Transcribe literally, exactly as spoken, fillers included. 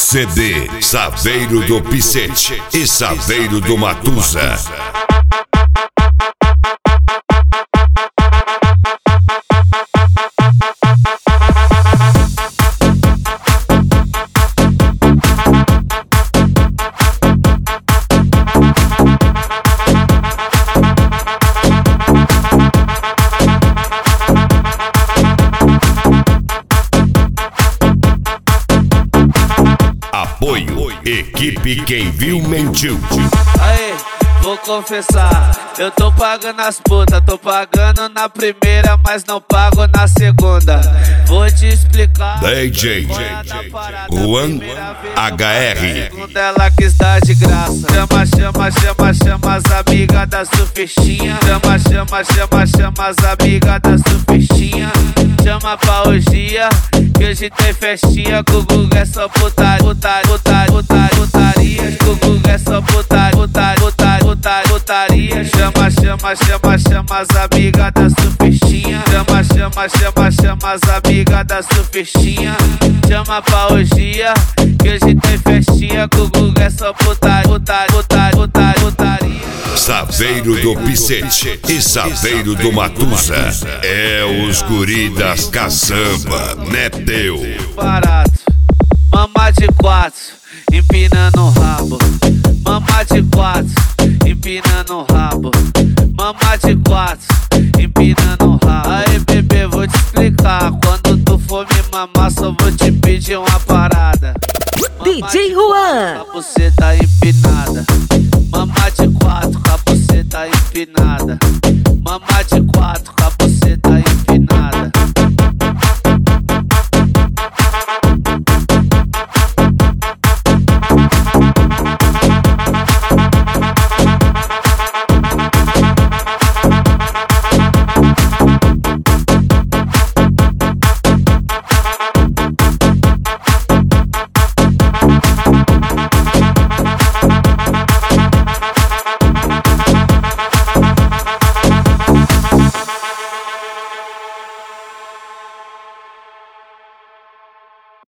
C D Saveiro do Picete e Saveiro do Matusa. Apoio, equipe Quem Viu Mentiu. Aê, vou confessar, eu tô pagando as putas, tô pagando na primeira, mas não pago na segunda. Vou te explicar. D J Juan H R. Segunda ela quis dar de graça. Chama, chama, chama, chama as amigas da surfistinha. Chama, chama, chama, chama as amigas da surfistinha. Chama pra orgia, que hoje tem festinha. Com o Guga é só putaria, putaria, putaria, putaria, putaria. Com o Guga é só putaria, putaria, putaria, putaria, putaria. Chama, chama, chama, chama as amigas da surfistinha. Chama, chama, chama, chama as amigas da surfistinha. Chama pra orgia, que hoje tem festinha. Com o Guga é só putaria, putaria, putaria, putaria, putaria. Saveiro do Picete e Saveiro do Matusa. É os guri das caçamba, né teu? Barato, mama de quatro, empinando o rabo. Mama de quatro, empinando o rabo. Mama de quatro, empinando o rabo. Aí bebê, vou te explicar. Quando tu for me mamar, só vou te pedir uma parada. D J Juan. A buceta empinada. Mama de quatro, a buceta empinada. Mama de quatro, a buceta empinada.